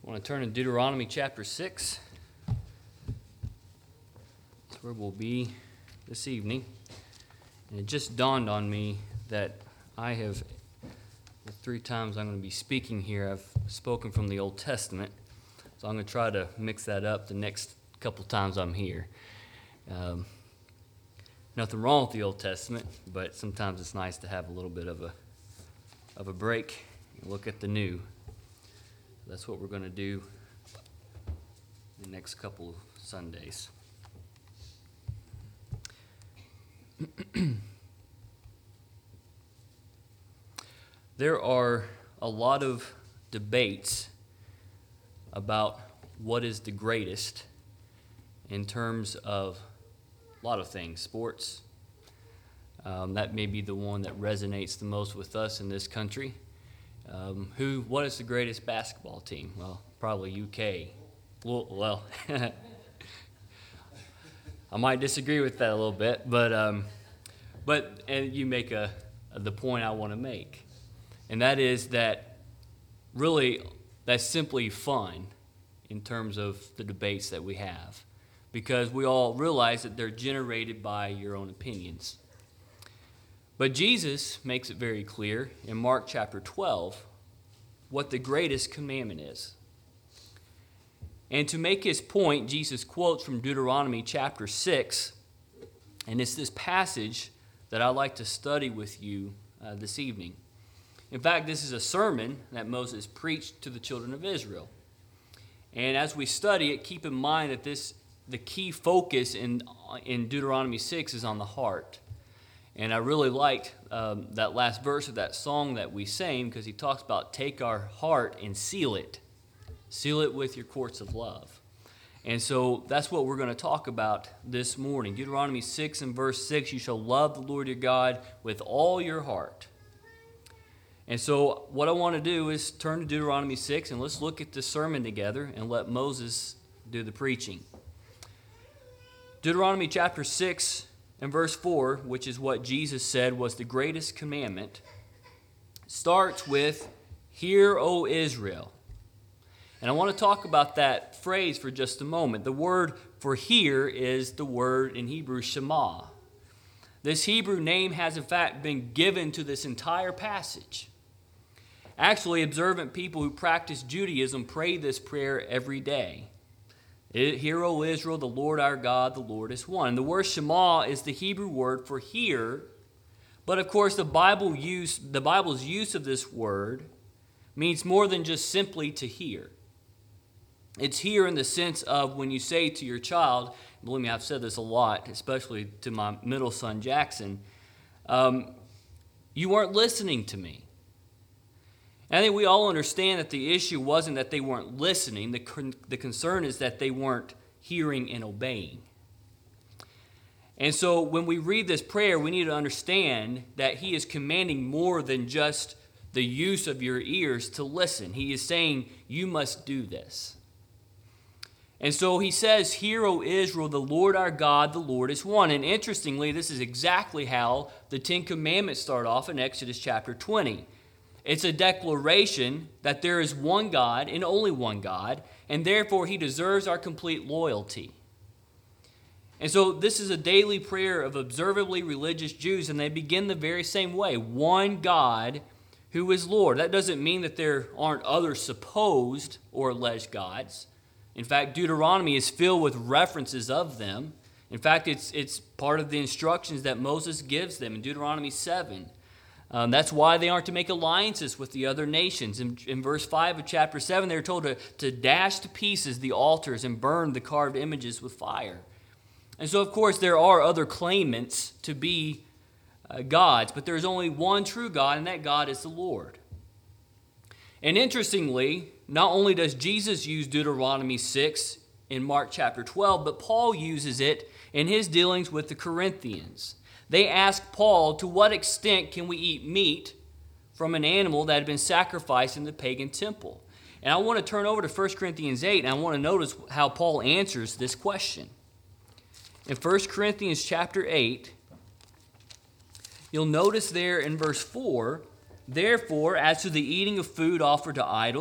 I want to turn to Deuteronomy chapter 6. That's where we'll be this evening. And it just dawned on me that the 3 times I'm going to be speaking here, I've spoken from the Old Testament. So I'm going to try to mix that up the next couple times I'm here. Nothing wrong with the Old Testament, but sometimes it's nice to have a little bit of a break and look at the new. That's what we're going to do the next couple of Sundays. There are a lot of debates about what is the greatest in terms of a lot of things. Sports, that may be the one that resonates the most with us in this country. What is the greatest basketball team? Well, probably UK. Well, I might disagree with that a little bit, but you make the point I want to make, and that is that really that's simply fun in terms of the debates that we have, because we all realize that they're generated by your own opinions. But Jesus makes it very clear in Mark chapter 12 what the greatest commandment is. And to make his point, Jesus quotes from Deuteronomy chapter 6, and it's this passage that I'd like to study with you this evening. In fact, this is a sermon that Moses preached to the children of Israel. And as we study it, keep in mind that the key focus in Deuteronomy 6 is on the heart. And I really liked that last verse of that song that we sang, because he talks about take our heart and seal it. Seal it with your courts of love. And so that's what we're going to talk about this morning. Deuteronomy 6 and verse 6, you shall love the Lord your God with all your heart. And so what I want to do is turn to Deuteronomy 6 and let's look at this sermon together and let Moses do the preaching. Deuteronomy chapter 6 and verse 4, which is what Jesus said was the greatest commandment, starts with, "Hear, O Israel." And I want to talk about that phrase for just a moment. The word for hear is the word in Hebrew, Shema. This Hebrew name has in fact been given to this entire passage. Actually, observant people who practice Judaism pray this prayer every day. Hear, O Israel, the Lord our God, the Lord is one. And the word Shema is the Hebrew word for hear, but of course the Bible's use of this word means more than just simply to hear. It's hear in the sense of when you say to your child, believe me, I've said this a lot, especially to my middle son Jackson, you weren't listening to me. And I think we all understand that the issue wasn't that they weren't listening. The concern is that they weren't hearing and obeying. And so when we read this prayer, we need to understand that he is commanding more than just the use of your ears to listen. He is saying, you must do this. And so he says, "Hear, O Israel, the Lord our God, the Lord is one." And interestingly, this is exactly how the 10 Commandments start off in Exodus chapter 20. It's a declaration that there is one God and only one God, and therefore he deserves our complete loyalty. And so this is a daily prayer of observably religious Jews, and they begin the very same way. One God who is Lord. That doesn't mean that there aren't other supposed or alleged gods. In fact, Deuteronomy is filled with references of them. In fact, it's part of the instructions that Moses gives them in Deuteronomy 7. That's why they aren't to make alliances with the other nations. In verse 5 of chapter 7, they're told to dash to pieces the altars and burn the carved images with fire. And so, of course, there are other claimants to be gods, but there's only one true God, and that God is the Lord. And interestingly, not only does Jesus use Deuteronomy 6 in Mark chapter 12, but Paul uses it in his dealings with the Corinthians. They ask Paul, to what extent can we eat meat from an animal that had been sacrificed in the pagan temple? And I want to turn over to 1 Corinthians 8, and I want to notice how Paul answers this question. In 1 Corinthians chapter 8, you'll notice there in verse 4, "Therefore, as to the eating of food offered to idols,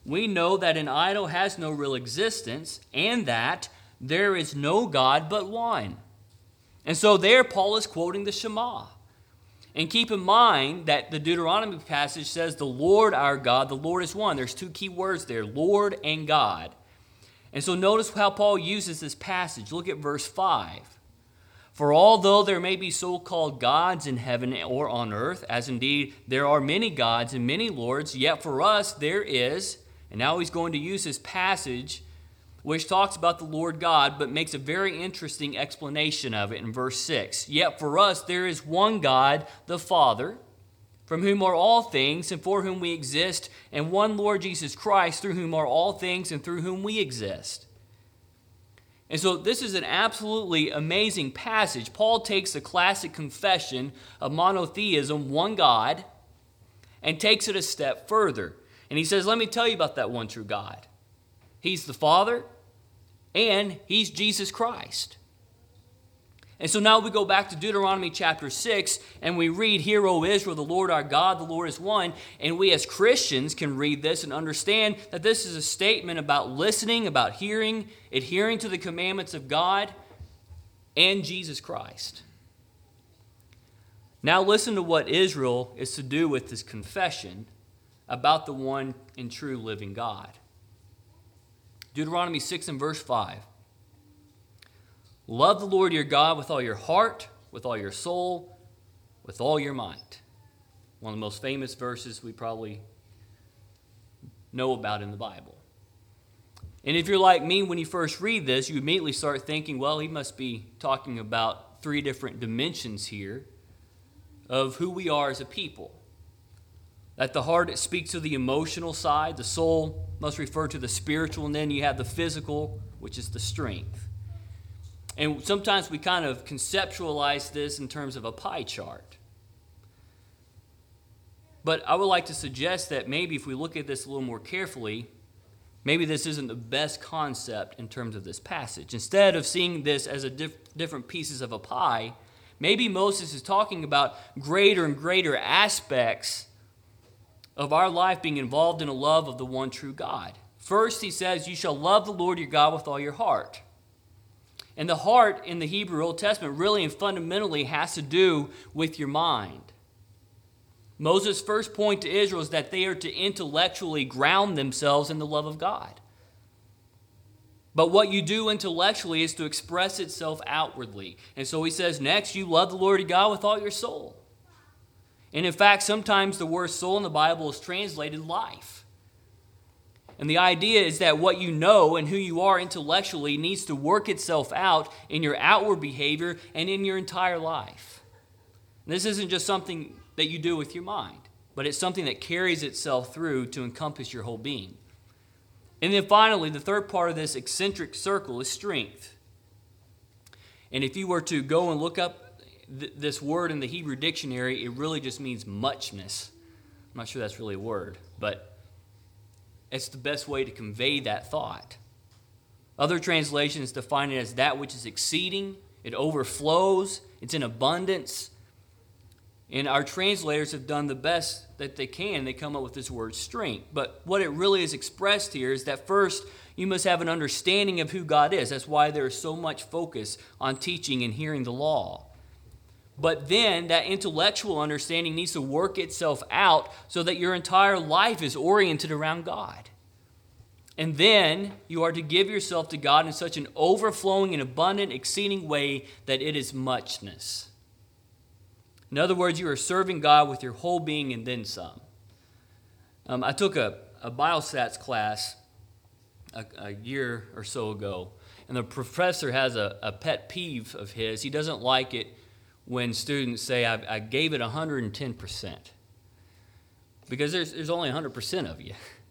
we know that an idol has no real existence and that there is no God but one. And so there Paul is quoting the Shema. And keep in mind that the Deuteronomy passage says the Lord our God, the Lord is one. There's two key words there, Lord and God. And so notice how Paul uses this passage. Look at verse 5. For although there may be so-called gods in heaven or on earth, as indeed there are many gods and many lords, yet for us there is, and now he's going to use this passage which talks about the Lord God, but makes a very interesting explanation of it in verse 6. Yet for us there is one God, the Father, from whom are all things and for whom we exist, and one Lord Jesus Christ, through whom are all things and through whom we exist. And so this is an absolutely amazing passage. Paul takes the classic confession of monotheism, one God, and takes it a step further. And he says, let me tell you about that one true God. He's the Father, and he's Jesus Christ. And so now we go back to Deuteronomy chapter 6, and we read, Hear, O Israel, the Lord our God, the Lord is one. And we as Christians can read this and understand that this is a statement about listening, about hearing, adhering to the commandments of God and Jesus Christ. Now listen to what Israel is to do with this confession about the one and true living God. Deuteronomy 6 and verse 5. Love the Lord your God with all your heart, with all your soul, with all your might. One of the most famous verses we probably know about in the Bible. And if you're like me, when you first read this, you immediately start thinking, well, he must be talking about three different dimensions here of who we are as a people. That the heart speaks to the emotional side, the soul must refer to the spiritual, and then you have the physical, which is the strength. And sometimes we kind of conceptualize this in terms of a pie chart. But I would like to suggest that maybe if we look at this a little more carefully, maybe this isn't the best concept in terms of this passage. Instead of seeing this as different pieces of a pie, maybe Moses is talking about greater and greater aspects of our life being involved in a love of the one true God. First, he says, you shall love the Lord your God with all your heart. And the heart in the Hebrew Old Testament really and fundamentally has to do with your mind. Moses' first point to Israel is that they are to intellectually ground themselves in the love of God. But what you do intellectually is to express itself outwardly. And so he says, next, you love the Lord your God with all your soul. And in fact, sometimes the word soul in the Bible is translated life. And the idea is that what you know and who you are intellectually needs to work itself out in your outward behavior and in your entire life. And this isn't just something that you do with your mind, but it's something that carries itself through to encompass your whole being. And then finally, the third part of this eccentric circle is strength. And if you were to go and look up this word in the Hebrew dictionary, it really just means muchness. I'm not sure that's really a word, but it's the best way to convey that thought. Other translations define it as that which is exceeding, it overflows, it's in abundance. And our translators have done the best that they can. They come up with this word strength. But what it really is expressed here is that first, you must have an understanding of who God is. That's why there is so much focus on teaching and hearing the law. But then that intellectual understanding needs to work itself out so that your entire life is oriented around God. And then you are to give yourself to God in such an overflowing and abundant, exceeding way that it is muchness. In other words, you are serving God with your whole being and then some. I took a biostats class a year or so ago, and the professor has a pet peeve of his. He doesn't like it when students say, I gave it 110%. Because there's only 100% of you.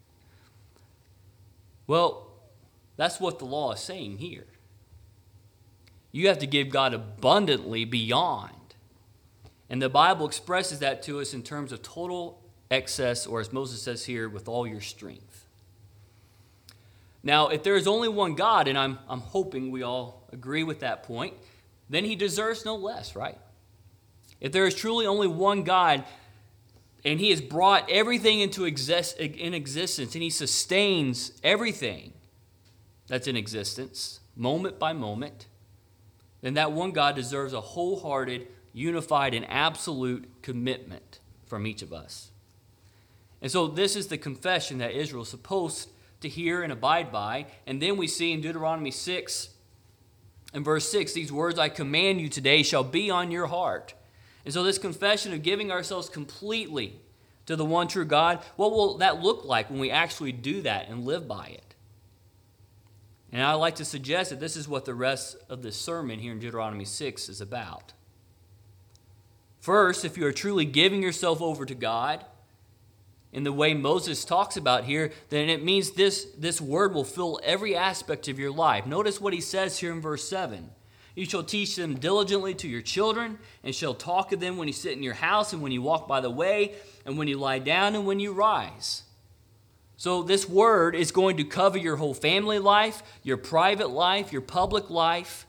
Well, that's what the law is saying here. You have to give God abundantly beyond. And the Bible expresses that to us in terms of total excess, or as Moses says here, with all your strength. Now, if there is only one God, and I'm hoping we all agree with that point, then he deserves no less, right? If there is truly only one God, And he has brought everything into existence, and he sustains everything that's in existence, moment by moment, then that one God deserves a wholehearted, unified, and absolute commitment from each of us. And so this is the confession that Israel is supposed to hear and abide by. And then we see in Deuteronomy 6 and verse 6, these words I command you today shall be on your heart. And so this confession of giving ourselves completely to the one true God, what will that look like when we actually do that and live by it? And I'd like to suggest that this is what the rest of this sermon here in Deuteronomy 6 is about. First, if you are truly giving yourself over to God in the way Moses talks about here, then it means this word will fill every aspect of your life. Notice what he says here in verse 7. You shall teach them diligently to your children, and shall talk of them when you sit in your house, and when you walk by the way, and when you lie down, and when you rise. So this word is going to cover your whole family life, your private life, your public life.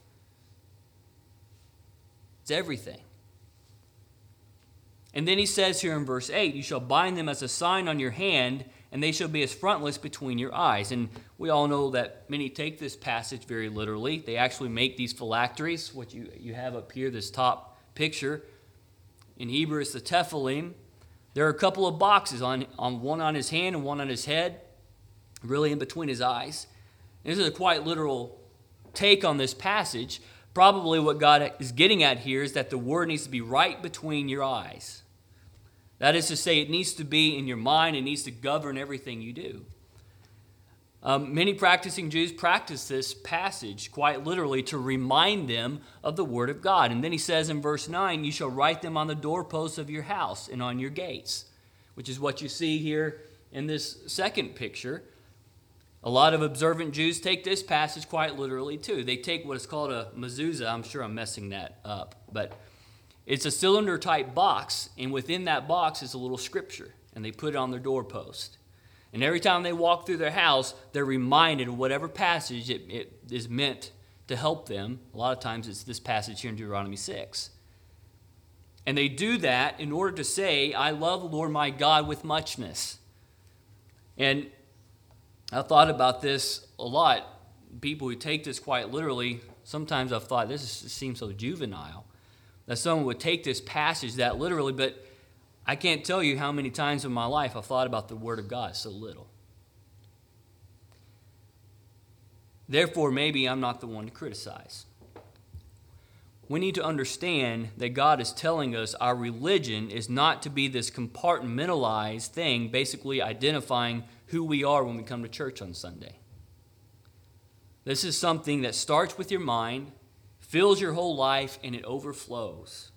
It's everything. And then he says here in verse 8, you shall bind them as a sign on your hand, and they shall be as frontlets between your eyes. And we all know that many take this passage very literally. They actually make these phylacteries, what you have up here, this top picture. In Hebrew, it's the tephilim. There are a couple of boxes, on one on his hand and one on his head, really in between his eyes. And this is a quite literal take on this passage. Probably what God is getting at here is that the word needs to be right between your eyes. That is to say, it needs to be in your mind. It needs to govern everything you do. Many practicing Jews practice this passage quite literally to remind them of the Word of God. And then he says in verse 9, you shall write them on the doorposts of your house and on your gates, which is what you see here in this second picture. A lot of observant Jews take this passage quite literally too. They take what is called a mezuzah. I'm sure I'm messing that up, but it's a cylinder-type box, and within that box is a little scripture, and they put it on their doorpost. And every time they walk through their house, they're reminded of whatever passage it is meant to help them. A lot of times it's this passage here in Deuteronomy 6. And they do that in order to say, I love the Lord my God with muchness. And I thought about this a lot. People who take this quite literally, sometimes I've thought this seems so juvenile, that someone would take this passage that literally, but I can't tell you how many times in my life I've thought about the Word of God so little. Therefore, maybe I'm not the one to criticize. We need to understand that God is telling us our religion is not to be this compartmentalized thing, basically identifying who we are when we come to church on Sunday. This is something that starts with your mind, fills your whole life, and it overflows.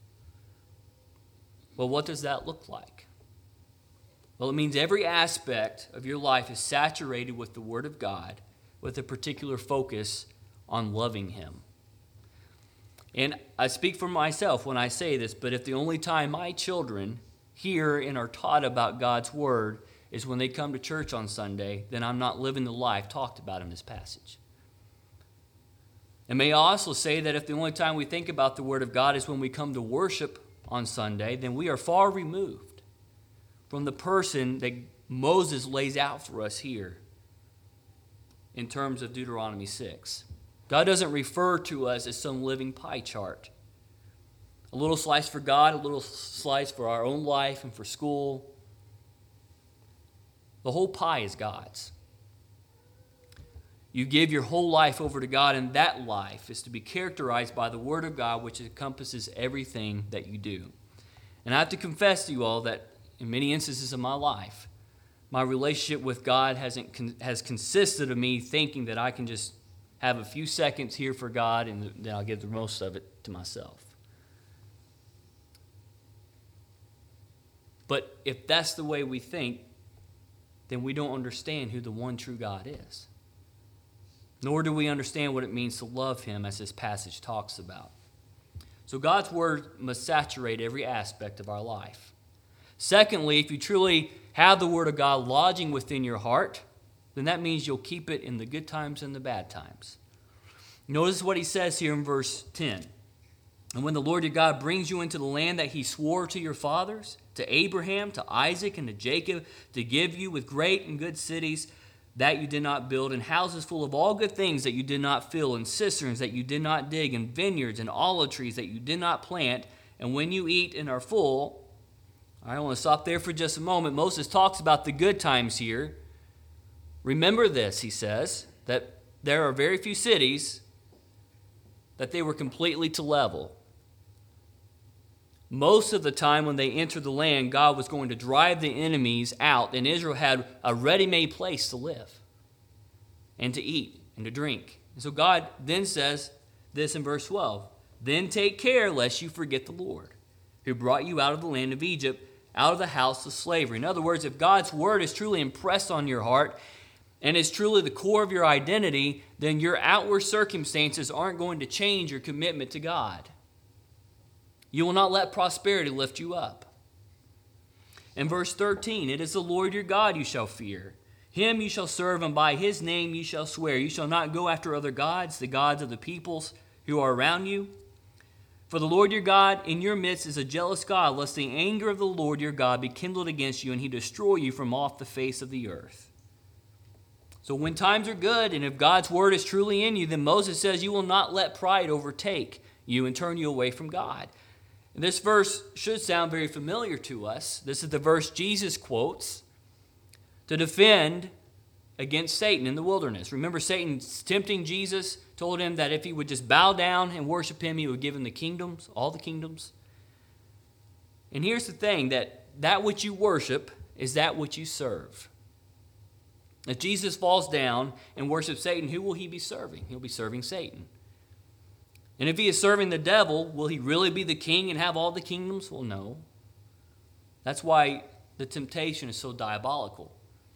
Well, what does that look like? Well, it means every aspect of your life is saturated with the Word of God, with a particular focus on loving Him. And I speak for myself when I say this, but if the only time my children hear and are taught about God's Word is when they come to church on Sunday, then I'm not living the life talked about in this passage. And may I also say that if the only time we think about the Word of God is when we come to worship on Sunday, then we are far removed from the person that Moses lays out for us here in terms of Deuteronomy 6. God doesn't refer to us as some living pie chart. A little slice for God, a little slice for our own life and for school. The whole pie is God's. You give your whole life over to God, and that life is to be characterized by the Word of God, which encompasses everything that you do. And I have to confess to you all that in many instances of my life, my relationship with God has consisted of me thinking that I can just have a few seconds here for God, and then I'll give the most of it to myself. But if that's the way we think, then we don't understand who the one true God is. Nor do we understand what it means to love Him, as this passage talks about. So God's Word must saturate every aspect of our life. Secondly, if you truly have the Word of God lodging within your heart, then that means you'll keep it in the good times and the bad times. Notice what he says here in verse 10. And when the Lord your God brings you into the land that he swore to your fathers, to Abraham, to Isaac, and to Jacob, to give you with great and good cities that you did not build, and houses full of all good things that you did not fill, and cisterns that you did not dig, and vineyards and olive trees that you did not plant, and when you eat and are full. I want to stop there for just a moment. Moses talks about the good times here. Remember this, he says, that there are very few cities that they were completely to level. Most of the time when they entered the land, God was going to drive the enemies out, and Israel had a ready-made place to live and to eat and to drink. And so God then says this in verse 12, "Then take care lest you forget the Lord, who brought you out of the land of Egypt, out of the house of slavery." In other words, if God's word is truly impressed on your heart and is truly the core of your identity, then your outward circumstances aren't going to change your commitment to God. You will not let prosperity lift you up. In verse 13, "It is the Lord your God you shall fear. Him you shall serve, and by his name you shall swear. You shall not go after other gods, the gods of the peoples who are around you. For the Lord your God in your midst is a jealous God, lest the anger of the Lord your God be kindled against you, and he destroy you from off the face of the earth." So when times are good, and if God's word is truly in you, then Moses says you will not let pride overtake you and turn you away from God. And this verse should sound very familiar to us. This is the verse Jesus quotes to defend against Satan in the wilderness. Remember, Satan tempting Jesus, told him that if he would just bow down and worship him, he would give him the kingdoms, all the kingdoms. And here's the thing, that which you worship is that which you serve. If Jesus falls down and worships Satan, who will he be serving? He'll be serving Satan. And if he is serving the devil, will he really be the king and have all the kingdoms? Well, no. That's why the temptation is so diabolical.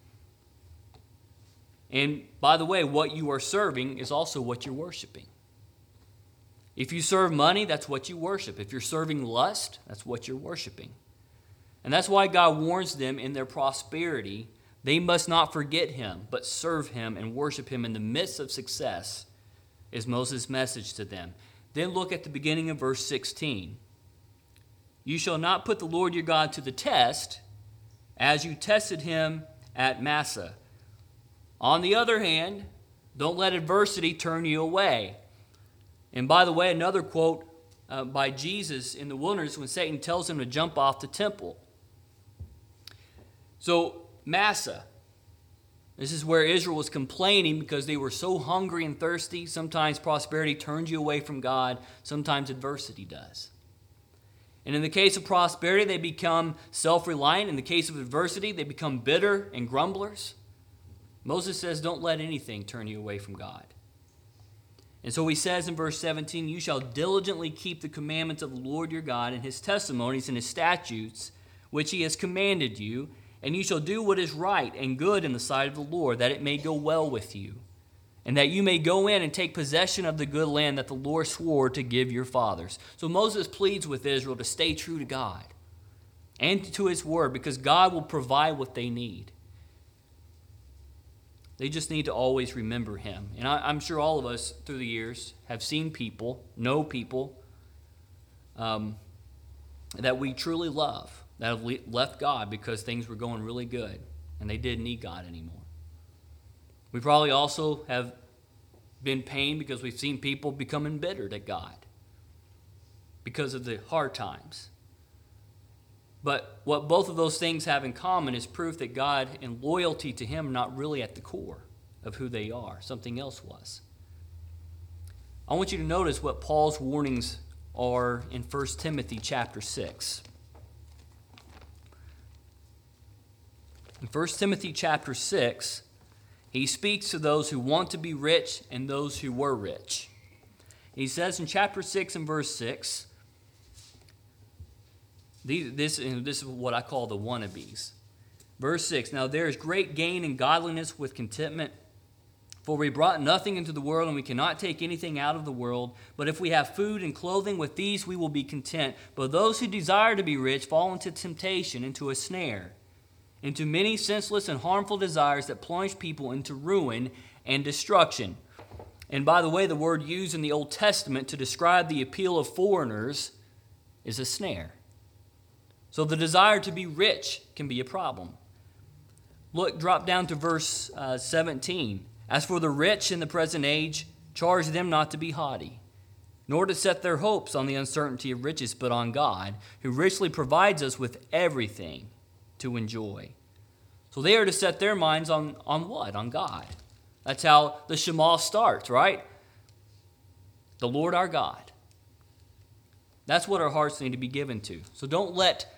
And by the way, what you are serving is also what you're worshiping. If you serve money, that's what you worship. If you're serving lust, that's what you're worshiping. And that's why God warns them in their prosperity, they must not forget him, but serve him and worship him in the midst of success, is Moses' message to them. Then look at the beginning of verse 16. "You shall not put the Lord your God to the test, as you tested him at Massah. On the other hand, don't let adversity turn you away." And by the way, another quote by Jesus in the wilderness when Satan tells him to jump off the temple. So Massah, this is where Israel was complaining because they were so hungry and thirsty. Sometimes prosperity turns you away from God. Sometimes adversity does. And in the case of prosperity, they become self-reliant. In the case of adversity, they become bitter and grumblers. Moses says, don't let anything turn you away from God. And so he says in verse 17, "You shall diligently keep the commandments of the Lord your God and his testimonies and his statutes, which he has commanded you, and you shall do what is right and good in the sight of the Lord, that it may go well with you, and that you may go in and take possession of the good land that the Lord swore to give your fathers." So Moses pleads with Israel to stay true to God and to his word, because God will provide what they need. They just need to always remember him. And I'm sure all of us through the years have seen people, know people that we truly love, that have left God because things were going really good and they didn't need God anymore. We probably also have been pained because we've seen people become embittered at God because of the hard times. But what both of those things have in common is proof that God and loyalty to him are not really at the core of who they are. Something else was. I want you to notice what Paul's warnings are in 1 Timothy chapter 6. In 1 Timothy chapter 6, he speaks to those who want to be rich and those who were rich. He says in chapter 6 and verse 6, this is what I call the wannabes. Verse 6, "Now there is great gain in godliness with contentment, for we brought nothing into the world, and we cannot take anything out of the world. But if we have food and clothing, with these we will be content. But those who desire to be rich fall into temptation, into a snare, into many senseless and harmful desires that plunge people into ruin and destruction." And by the way, the word used in the Old Testament to describe the appeal of foreigners is a snare. So the desire to be rich can be a problem. Look, drop down to verse 17. As for the rich in the present age, charge them not to be haughty, nor to set their hopes on the uncertainty of riches, but on God, who richly provides us with everything to enjoy. So they are to set their minds on what? On God. That's how the Shema starts, right? The Lord our God. That's what our hearts need to be given to. So don't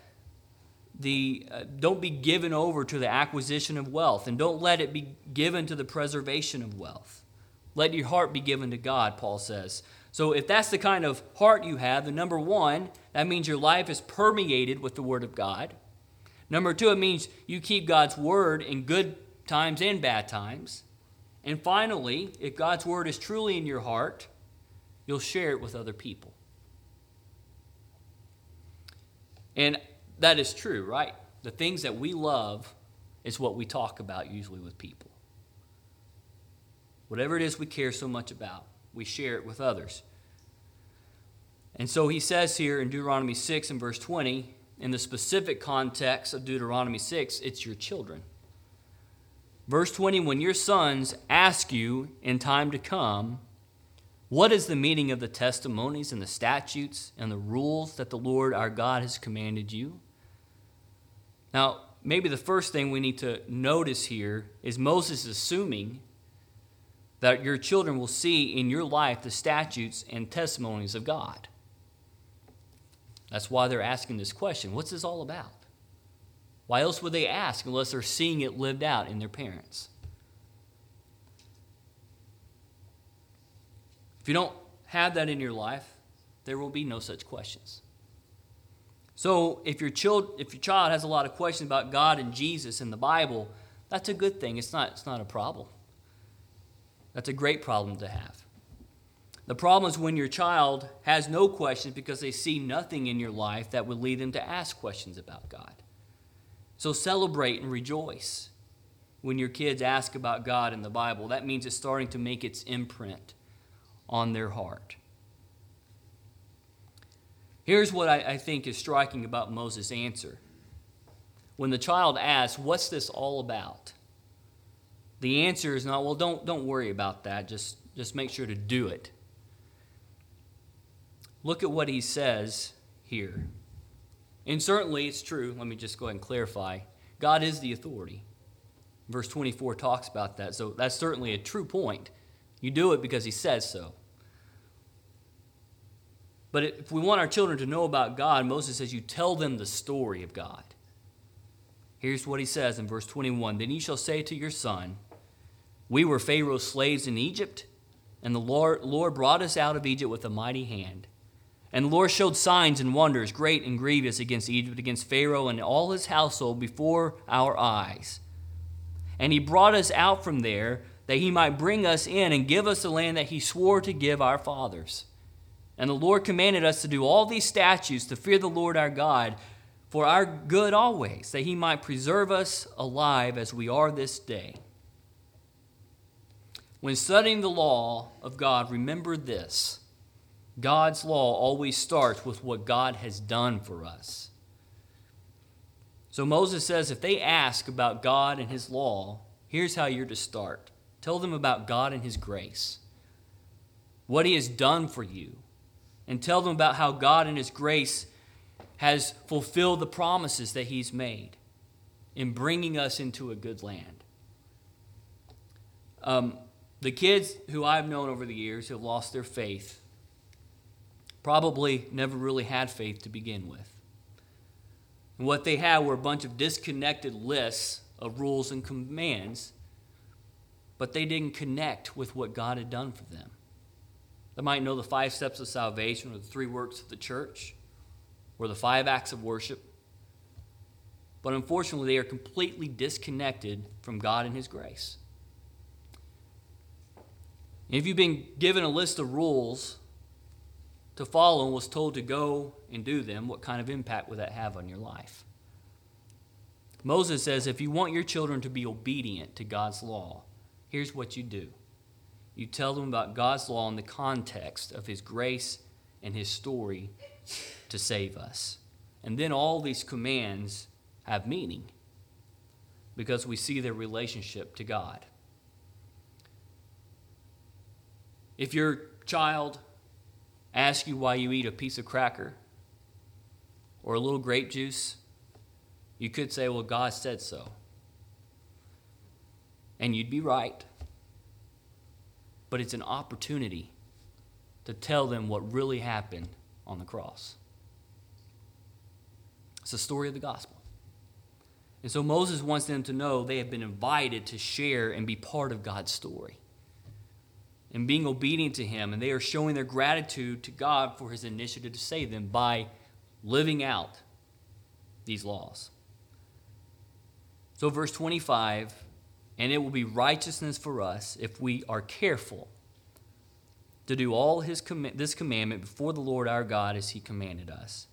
be given over to the acquisition of wealth, and don't let it be given to the preservation of wealth. Let your heart be given to God, Paul says. So if that's the kind of heart you have, then number one, that means your life is permeated with the Word of God. Number two, it means you keep God's Word in good times and bad times. And finally, if God's Word is truly in your heart, you'll share it with other people. And that is true, right? The things that we love is what we talk about usually with people. Whatever it is we care so much about, we share it with others. And so he says here in Deuteronomy 6 and verse 20, in the specific context of Deuteronomy 6, it's your children. Verse 20, when your sons ask you in time to come, what is the meaning of the testimonies and the statutes and the rules that the Lord our God has commanded you? Now, maybe the first thing we need to notice here is Moses assuming that your children will see in your life the statutes and testimonies of God. That's why they're asking this question. What's this all about? Why else would they ask unless they're seeing it lived out in their parents? If you don't have that in your life, there will be no such questions. So if your child has a lot of questions about God and Jesus and the Bible, that's a good thing. It's not a problem. That's a great problem to have. The problem is when your child has no questions because they see nothing in your life that would lead them to ask questions about God. So celebrate and rejoice when your kids ask about God and the Bible. That means it's starting to make its imprint on their heart. Here's what I think is striking about Moses' answer. When the child asks, what's this all about? The answer is not, well, don't worry about that. Just make sure to do it. Look at what he says here. And certainly it's true. Let me just go ahead and clarify. God is the authority. Verse 24 talks about that. So that's certainly a true point. You do it because he says so. But if we want our children to know about God, Moses says you tell them the story of God. Here's what he says in verse 21. Then you shall say to your son, we were Pharaoh's slaves in Egypt, and the Lord brought us out of Egypt with a mighty hand. And the Lord showed signs and wonders, great and grievous, against Egypt, against Pharaoh and all his household before our eyes. And he brought us out from there, that he might bring us in and give us the land that he swore to give our fathers. And the Lord commanded us to do all these statutes, to fear the Lord our God, for our good always, that he might preserve us alive as we are this day. When studying the law of God, remember this. God's law always starts with what God has done for us. So Moses says if they ask about God and his law, here's how you're to start. Tell them about God and his grace, what he has done for you, and tell them about how God in his grace has fulfilled the promises that he's made in bringing us into a good land. The kids who I've known over the years who have lost their faith probably never really had faith to begin with. And what they had were a bunch of disconnected lists of rules and commands, but they didn't connect with what God had done for them. They might know the 5 steps of salvation or the 3 works of the church or the 5 acts of worship, but unfortunately they are completely disconnected from God and his grace. If you've been given a list of rules to follow and was told to go and do them, what kind of impact would that have on your life? Moses says if you want your children to be obedient to God's law, here's what you do. You tell them about God's law in the context of his grace and his story to save us. And then all these commands have meaning because we see their relationship to God. If your child asks you why you eat a piece of cracker or a little grape juice, you could say, well, God said so. And you'd be right. But it's an opportunity to tell them what really happened on the cross. It's the story of the gospel. And so Moses wants them to know they have been invited to share and be part of God's story and being obedient to him. And they are showing their gratitude to God for his initiative to save them by living out these laws. So verse 25, and it will be righteousness for us if we are careful to do all this commandment before the Lord our God as he commanded us.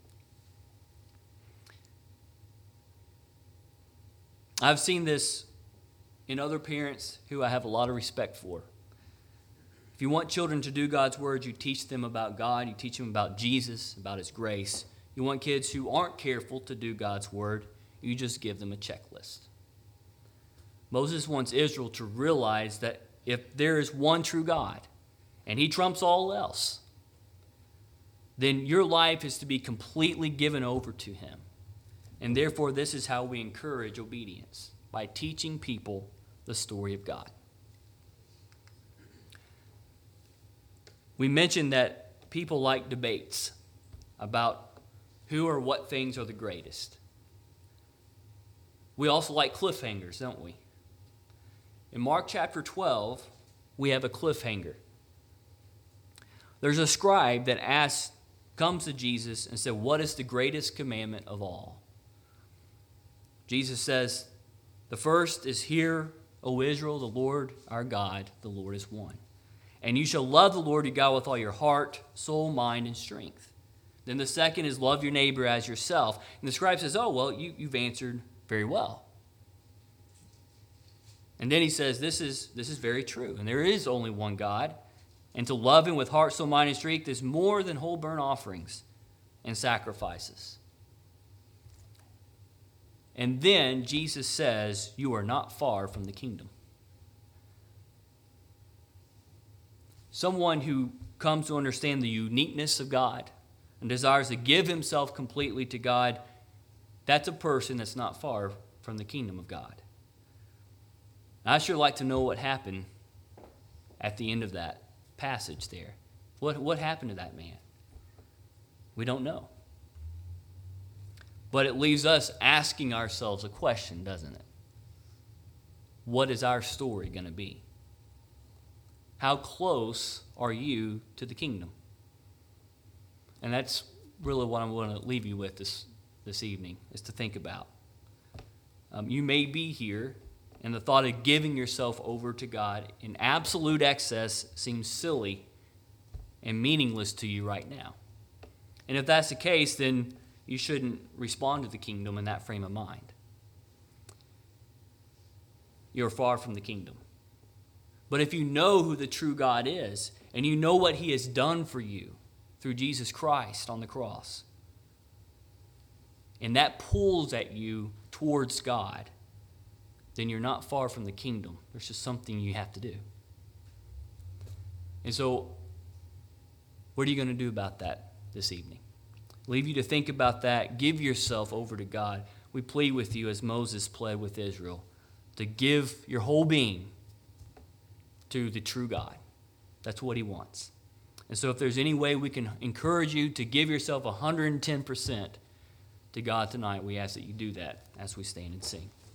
I've seen this in other parents who I have a lot of respect for. If you want children to do God's word, you teach them about God, you teach them about Jesus, about his grace. You want kids who aren't careful to do God's word, you just give them a checklist. Moses wants Israel to realize that if there is one true God, and he trumps all else, then your life is to be completely given over to him. And therefore, this is how we encourage obedience, by teaching people the story of God. We mentioned that people like debates about who or what things are the greatest. We also like cliffhangers, don't we? In Mark chapter 12, we have a cliffhanger. There's a scribe that comes to Jesus and said, what is the greatest commandment of all? Jesus says, the first is, hear, O Israel, the Lord our God, the Lord is one. And you shall love the Lord your God with all your heart, soul, mind, and strength. Then the second is, love your neighbor as yourself. And the scribe says, oh, well, you've answered very well. And then he says, this is very true. And there is only one God. And to love him with heart, soul, mind, and strength is more than whole burnt offerings and sacrifices. And then Jesus says, you are not far from the kingdom. Someone who comes to understand the uniqueness of God and desires to give himself completely to God, that's a person that's not far from the kingdom of God. I sure like to know what happened at the end of that passage there. What happened to that man? We don't know. But it leaves us asking ourselves a question, doesn't it? What is our story going to be? How close are you to the kingdom? And that's really what I'm going to leave you with this evening, is to think about. You may be here, and the thought of giving yourself over to God in absolute excess seems silly and meaningless to you right now. And if that's the case, then you shouldn't respond to the kingdom in that frame of mind. You're far from the kingdom. But if you know who the true God is, and you know what he has done for you through Jesus Christ on the cross, and that pulls at you towards God, then you're not far from the kingdom. There's just something you have to do. And so, what are you going to do about that this evening? Leave you to think about that. Give yourself over to God. We plead with you, as Moses pled with Israel, to give your whole being to the true God. That's what he wants. And so if there's any way we can encourage you to give yourself 110% to God tonight, we ask that you do that as we stand and sing.